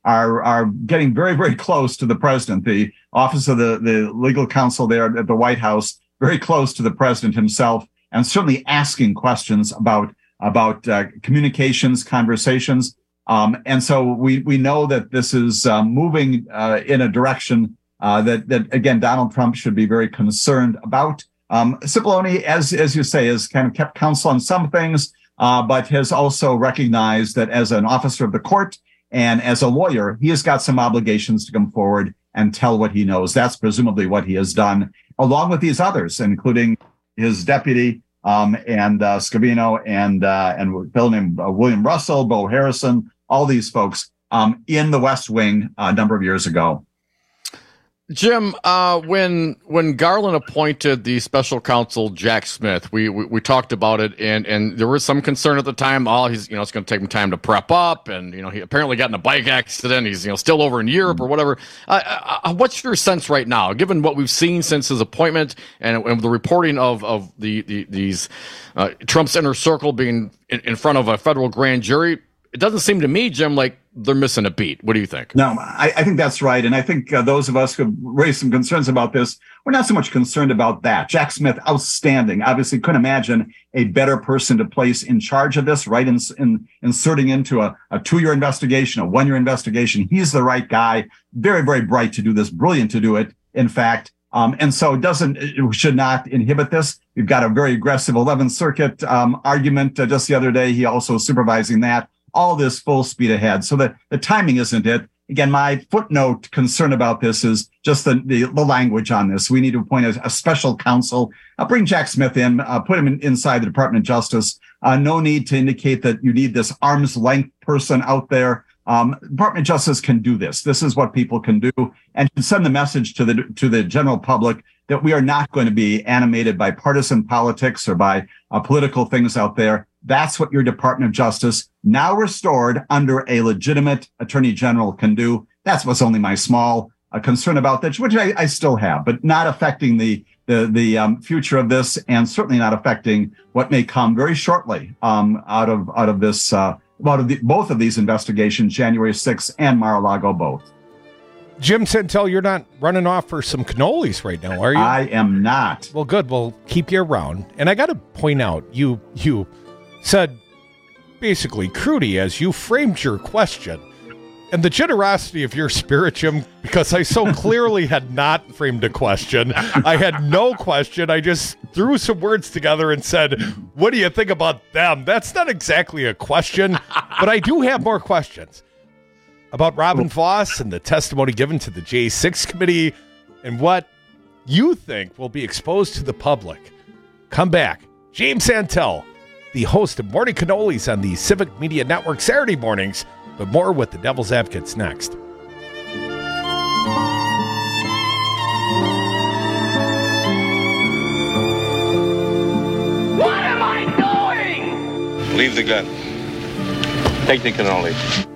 are are getting very, very close to the president. The office of the, the legal counsel there at the White House, very close to the president himself, and certainly asking questions about, about uh, communications, conversations. Um, and so we, we know that this is uh, moving uh, in a direction uh, that, that, again, Donald Trump should be very concerned about. Um, Cipollone, as, as you say, has kind of kept counsel on some things, uh, but has also recognized that as an officer of the court and as a lawyer, he has got some obligations to come forward and tell what he knows. That's presumably what he has done, along with these others, including his deputy, Um, and uh, Scavino and uh, and a fellow named uh, William Russell, Bo Harrison, all these folks um, in the West Wing uh, a number of years ago. Jim, uh, when when Garland appointed the special counsel Jack Smith, we, we we talked about it, and and there was some concern at the time. Oh, he's you know it's going to take him time to prep up, and you know he apparently got in a bike accident. He's you know still over in Europe or whatever. Uh, uh, what's your sense right now, given what we've seen since his appointment and, and the reporting of of the, the these uh, Trump's inner circle being in, in front of a federal grand jury? It doesn't seem to me, Jim, like they're missing a beat. What do you think? No, I, I think that's right. And I think uh, those of us who have raised some concerns about this, we're not so much concerned about that. Jack Smith, outstanding. Obviously, couldn't imagine a better person to place in charge of this, right? In, in inserting into a, a two-year investigation, a one-year investigation. He's the right guy. Very, very bright to do this. Brilliant to do it, in fact. Um, and so it doesn't, it should not inhibit this. We've got a very aggressive eleventh Circuit um, argument uh, just the other day. He also supervising that. All this full speed ahead. So the, the timing isn't it. Again, my footnote concern about this is just the, the, the language on this. We need to appoint a, a special counsel. I'll bring Jack Smith in, uh, put him in, inside the Department of Justice. Uh, no need to indicate that you need this arm's length person out there. Um, Department of Justice can do this. This is what people can do, and should send the message to the to the general public that we are not going to be animated by partisan politics or by uh, political things out there. That's what your Department of Justice, now restored under a legitimate attorney general, can do. That's what's only my small uh, concern about that, which I, I still have, but not affecting the the the um, future of this, and certainly not affecting what may come very shortly um, out of out of this uh, out of the, both of these investigations, January sixth and Mar-a-Lago both. Jim Santel, you're not running off for some cannolis right now, are you? I am not. Well, good. We'll keep you around. And I got to point out, you you. said basically Crudy as you framed your question, and the generosity of your spirit, Jim, because I so clearly had not framed a question. I had no question. I just threw some words together and said, what do you think about them? That's not exactly a question, but I do have more questions about Robin Vos and the testimony given to the J six committee and what you think will be exposed to the public. Come back. James Santel, the host of Morning Cannolis on the Civic Media Network Saturday mornings, but more with the Devil's Advocates next. What am I doing? Leave the gun. Take the cannoli.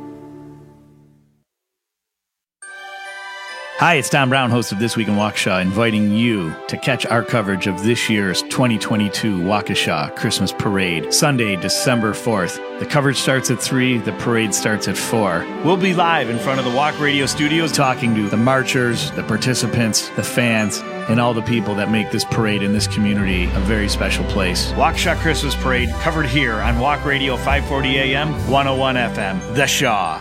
Hi, it's Tom Brown, host of This Week in Waukesha, inviting you to catch our coverage of this year's twenty twenty-two Waukesha Christmas Parade, Sunday, December fourth. The coverage starts at three, the parade starts at four. We'll be live in front of the Walk Radio studios talking to the marchers, the participants, the fans, and all the people that make this parade in this community a very special place. Waukesha Christmas Parade covered here on Walk Radio five forty A M, one oh one F M, The Shaw.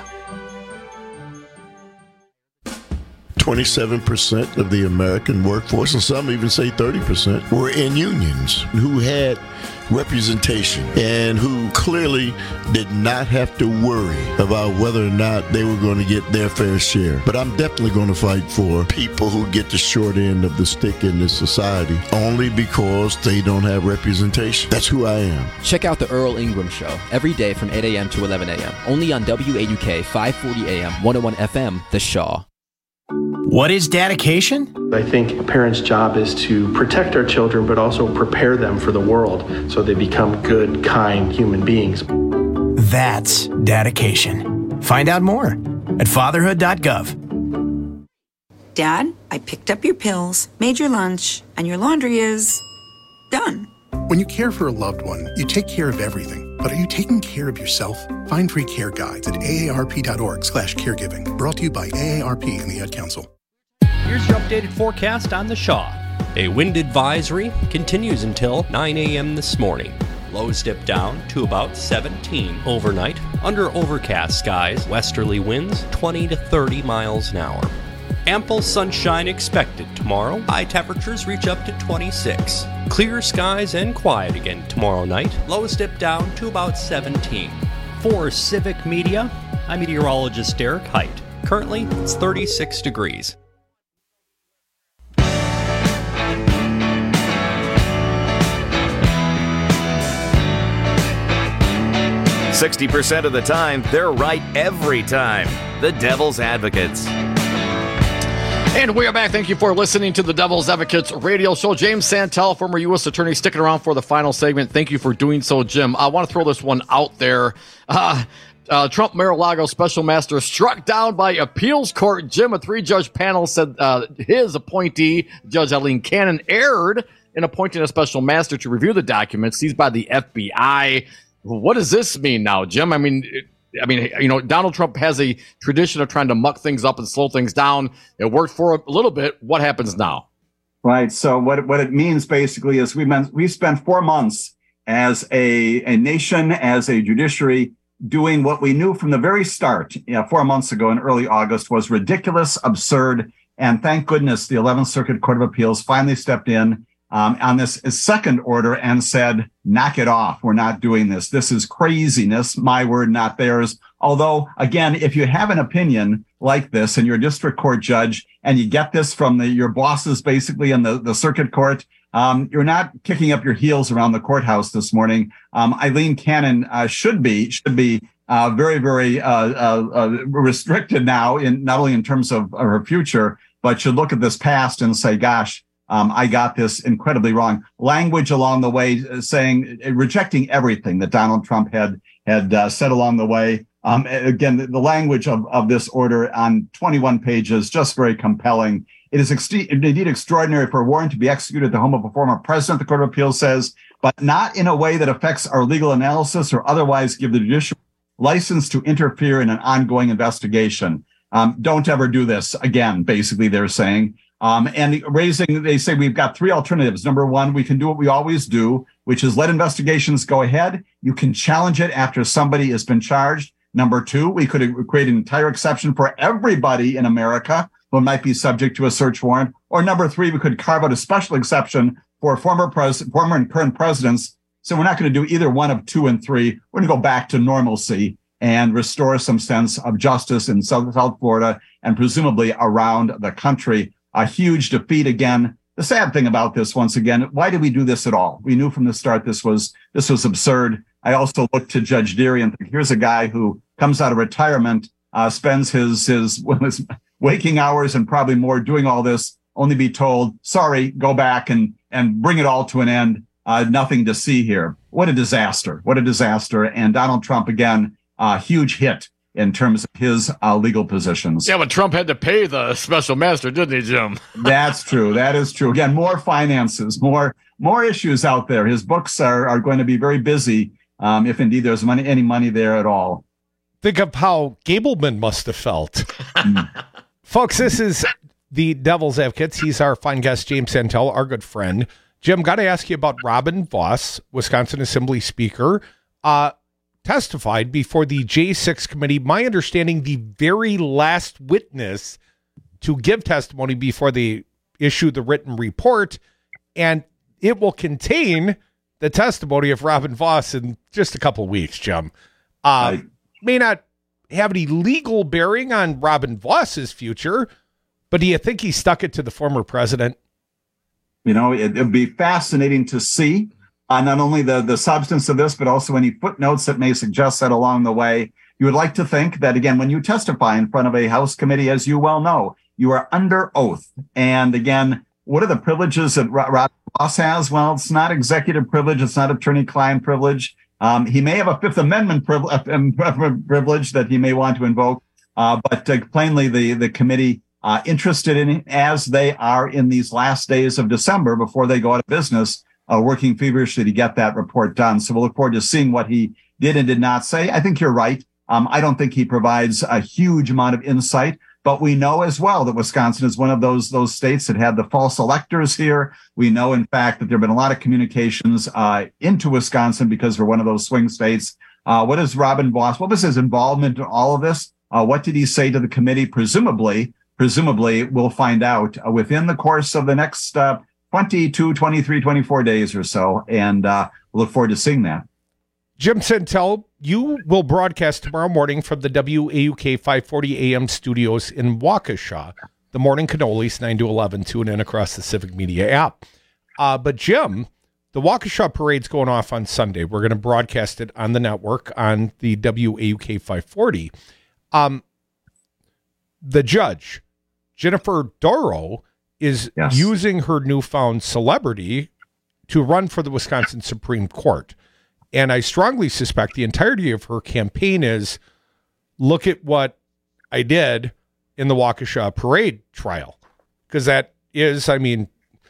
twenty-seven percent of the American workforce, and some even say thirty percent, were in unions who had representation and who clearly did not have to worry about whether or not they were going to get their fair share. But I'm definitely going to fight for people who get the short end of the stick in this society only because they don't have representation. That's who I am. Check out the Earl Ingram Show every day from eight A M to eleven A M only on W A U K five forty A M, one oh one F M, The Shaw. What is dedication? I think a parent's job is to protect our children, but also prepare them for the world so they become good, kind human beings. That's dedication. Find out more at fatherhood dot gov. Dad, I picked up your pills, made your lunch, and your laundry is done. When you care for a loved one, you take care of everything. But are you taking care of yourself? Find free care guides at A A R P dot org slash caregiving. Brought to you by A A R P and the Ad Council. Here's your updated forecast on the Shaw. A wind advisory continues until nine a.m. this morning. Lows dip down to about seventeen overnight. Under overcast skies, westerly winds twenty to thirty miles an hour. Ample sunshine expected tomorrow. High temperatures reach up to twenty-six. Clear skies and quiet again tomorrow night. Lows dip down to about seventeen. For Civic Media, I'm meteorologist Derek Height. Currently, it's thirty-six degrees. sixty percent of the time, they're right every time. The Devil's Advocates. And we are back. Thank you for listening to the Devil's Advocates radio show. James Santel, former U S attorney, sticking around for the final segment. Thank you for doing so, Jim. I want to throw this one out there. Uh, uh, Trump Mar-a-Lago special master struck down by appeals court. Jim, a three-judge panel said uh, his appointee, Judge Eileen Cannon, erred in appointing a special master to review the documents seized by the F B I. What does this mean now, Jim? I mean, it, I mean, you know, Donald Trump has a tradition of trying to muck things up and slow things down. It worked for a little bit. What happens now? Right. So what what it means basically is we meant we spent four months as a, a nation, as a judiciary, doing what we knew from the very start, you know, four months ago in early August was ridiculous, absurd. And thank goodness the eleventh Circuit Court of Appeals finally stepped in um, on this second order and said, knock it off. We're not doing this. This is craziness. My word, not theirs. Although, again, if you have an opinion like this and you're a district court judge and you get this from the, your bosses basically in the, the circuit court, um, you're not kicking up your heels around the courthouse this morning. Um, Eileen Cannon uh, should be should be uh, very, very uh, uh, uh, restricted now, in not only in terms of, of her future, but should look at this past and say, gosh, Um, I got this incredibly wrong. Language along the way uh, saying, uh, rejecting everything that Donald Trump had had uh, said along the way. Um, again, the, the language of, of this order on twenty-one pages, just very compelling. It is ex- indeed extraordinary for a warrant to be executed at the home of a former president, the Court of Appeals says, but not in a way that affects our legal analysis or otherwise give the judicial license to interfere in an ongoing investigation. Um, don't ever do this again, basically, they're saying. Um, and raising, they say we've got three alternatives. Number one, we can do what we always do, which is let investigations go ahead. You can challenge it after somebody has been charged. Number two, we could create an entire exception for everybody in America who might be subject to a search warrant. Or number three, we could carve out a special exception for former pres- former and current presidents. So we're not going to do either one of two and three. We're going to go back to normalcy and restore some sense of justice in South, South Florida and presumably around the country. A huge defeat again. The sad thing about this, once again, why did we do this at all? We knew from the start this was this was absurd. I also looked to Judge Deary and think, here's a guy who comes out of retirement, uh, spends his, his his waking hours and probably more doing all this, only be told, sorry, go back and and bring it all to an end. Uh, nothing to see here. What a disaster. What a disaster. And Donald Trump, again, a huge hit in terms of his uh, legal positions. Yeah, but Trump had to pay the special master, didn't he, Jim? That's true. That is true. Again, more finances, more more issues out there. His books are, are going to be very busy, um, if indeed there's money, any money there at all. Think of how Gableman must have felt. Folks, this is the Devil's Advocates. He's our fine guest, James Santel, our good friend. Jim, got to ask you about Robin Vos, Wisconsin Assembly Speaker. Uh, testified before the J six committee. My understanding, the very last witness to give testimony before they issue the written report, and it will contain the testimony of Robin Vos in just a couple of weeks, Jim. Uh, I, may not have any legal bearing on Robin Vos's future, but do you think he stuck it to the former president? You know, it would be fascinating to see. Uh, not only the, the substance of this, but also any footnotes that may suggest that along the way. You would like to think that, again, when you testify in front of a House committee, as you well know, you are under oath. And again, what are the privileges that Rob Vos has? Well, it's not executive privilege. It's not attorney-client privilege. Um, he may have a Fifth Amendment priv- privilege that he may want to invoke. Uh, but uh, plainly, the, the committee uh, interested in it, as they are in these last days of December before they go out of business, Uh, working feverishly to get that report done. So we'll look forward to seeing what he did and did not say. I think you're right. Um, I don't think he provides a huge amount of insight, but we know as well that Wisconsin is one of those those states that had the false electors here. We know, in fact, that there have been a lot of communications uh, into Wisconsin because we're one of those swing states. Uh, what is Robin Vos? What was his involvement in all of this? Uh, what did he say to the committee? Presumably, presumably, we'll find out uh, within the course of the next uh, twenty-two, twenty-three, twenty-four days or so, and uh, we'll look forward to seeing that. Jim Santel, you will broadcast tomorrow morning from the W A U K five forty A M studios in Waukesha. The Morning Cannolis, nine to eleven, tune in across the Civic Media app. Uh, but Jim, the Waukesha Parade's going off on Sunday. We're going to broadcast it on the network on the W A U K five forty. Um, the judge, Jennifer Dorow, is yes. using her newfound celebrity to run for the Wisconsin Supreme Court. And I strongly suspect the entirety of her campaign is, look at what I did in the Waukesha Parade trial. Because that is, I mean,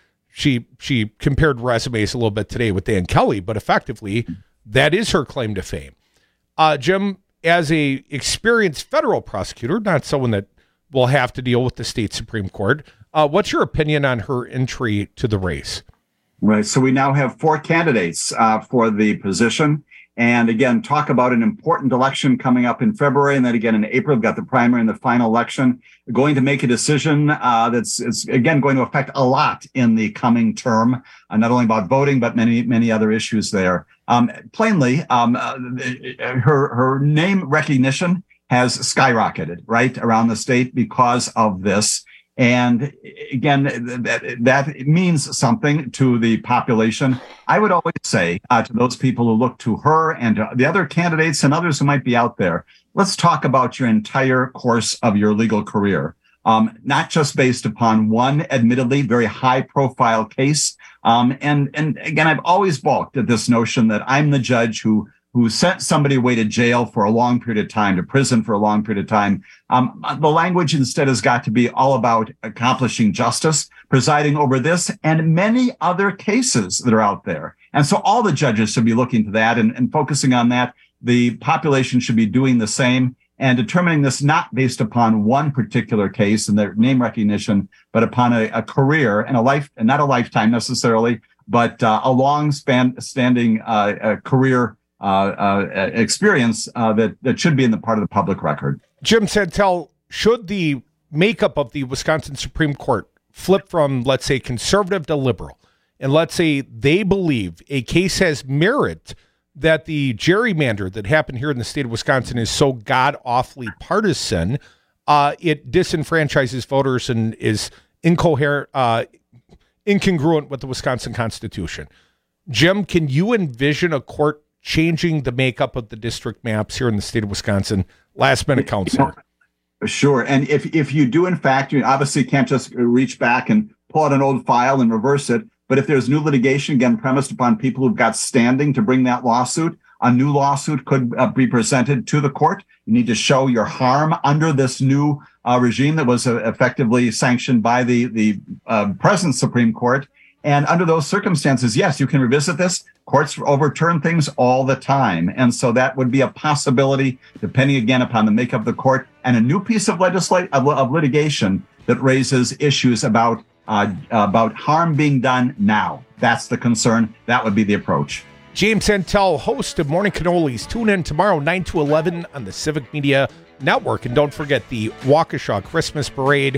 she she compared resumes a little bit today with Dan Kelly, but effectively, that is her claim to fame. Uh, Jim, as a experienced federal prosecutor, not someone that will have to deal with the state Supreme Court, uh, what's your opinion on her entry to the race? Right. So we now have four candidates uh, for the position. And again, talk about an important election coming up in February. And then again, in April, we've got the primary and the final election. We're going to make a decision uh, that's, it's again, going to affect a lot in the coming term, uh, not only about voting, but many, many other issues there. Um, plainly, um, uh, her, her name recognition has skyrocketed right around the state because of this. And again, that, that means something to the population. I would always say uh, to those people who look to her and to the other candidates and others who might be out there, let's talk about your entire course of your legal career, um, not just based upon one, admittedly, very high profile case. Um, and, and again, I've always balked at this notion that I'm the judge who who sent somebody away to jail for a long period of time, to prison for a long period of time. Um, the language instead has got to be all about accomplishing justice, presiding over this and many other cases that are out there. And so all the judges should be looking to that and, and focusing on that. The population should be doing the same and determining this not based upon one particular case and their name recognition, but upon a, a career and a life, and not a lifetime necessarily, but uh, a long span standing uh, a career Uh, uh, experience uh, that, that should be in the part of the public record. Jim Santel, should the makeup of the Wisconsin Supreme Court flip from, let's say, conservative to liberal, and let's say they believe a case has merit, that the gerrymander that happened here in the state of Wisconsin is so god-awfully partisan, uh, it disenfranchises voters and is incoherent, uh, incongruent with the Wisconsin Constitution. Jim, can you envision a court changing the makeup of the district maps here in the state of Wisconsin? Last minute council. Sure. And if, if you do, in fact, you obviously can't just reach back and pull out an old file and reverse it. But if there's new litigation, again, premised upon people who've got standing to bring that lawsuit, a new lawsuit could uh, be presented to the court. You need to show your harm under this new uh, regime that was uh, effectively sanctioned by the, the uh, present Supreme Court. And under those circumstances, yes, you can revisit this. Courts overturn things all the time. And so that would be a possibility, depending again upon the makeup of the court, and a new piece of legislation of, of litigation that raises issues about uh, about harm being done now. That's the concern. That would be the approach. James Santel, host of Morning Cannolis. Tune in tomorrow, nine to eleven on the Civic Media Network. And don't forget the Waukesha Christmas Parade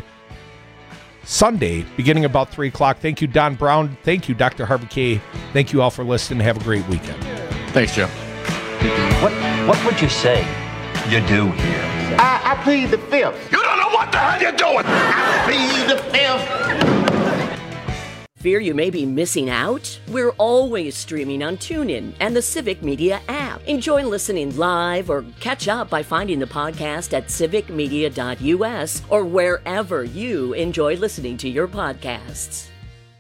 Sunday, beginning about three o'clock. Thank you, Don Brown. Thank you, Doctor Harvey K. Thank you all for listening. Have a great weekend. Thanks, Jim. What what would you say you do here? I, I plead the fifth. You don't know what the hell you're doing. I plead the fifth. Fear you may be missing out? We're always streaming on TuneIn and the Civic Media app. Enjoy listening live or catch up by finding the podcast at civic media dot u s or wherever you enjoy listening to your podcasts.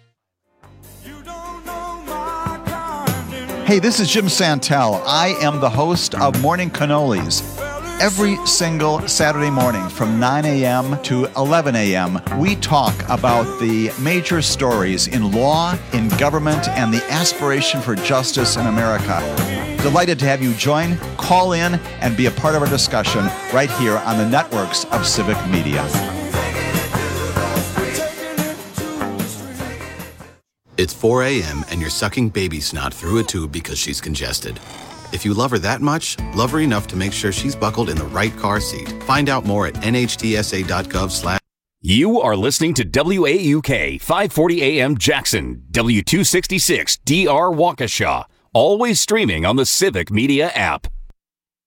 Hey, this is Jim Santel. I am the host of Morning Cannolis. Every single Saturday morning from nine a.m. to eleven a.m., we talk about the major stories in law, in government, and the aspiration for justice in America. Delighted to have you join, call in, and be a part of our discussion right here on the networks of Civic Media. It's four a.m. and you're sucking baby snot through a tube because she's congested. If you love her that much, love her enough to make sure she's buckled in the right car seat. Find out more at N H T S A dot gov slash. You are listening to W A U K five forty A M Jackson, W two sixty-six D R Waukesha, always streaming on the Civic Media app.